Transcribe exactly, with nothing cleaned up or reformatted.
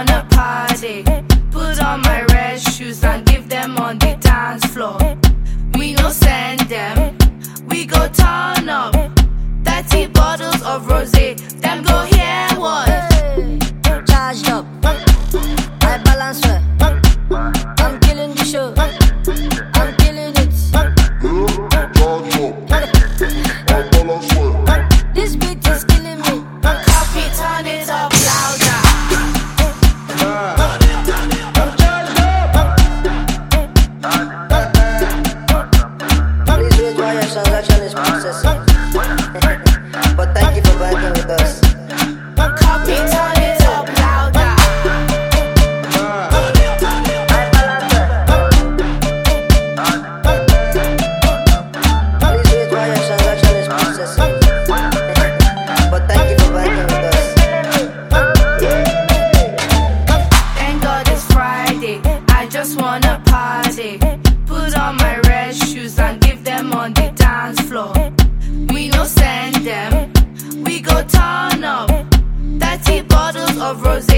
wanna party. Put on my red shoes and give them on the dance floor. We no send them, we go turn up. Thirty bottles of rosé, them go hear what? Hey, charged up, I balance well. I'm killing the show, I'm killing it. This beat is killing me. Copy, turn it up louder. Please wait while your transaction is processing. But thank you for banking with us. Copy, turn it up louder. Please wait while your transaction is processing. But thank you for banking with us. Thank God it's Friday, I just wanna party. Put on my red shoes and give them on the dance floor. We no send them, we go turn up. Thirty bottles of rosé.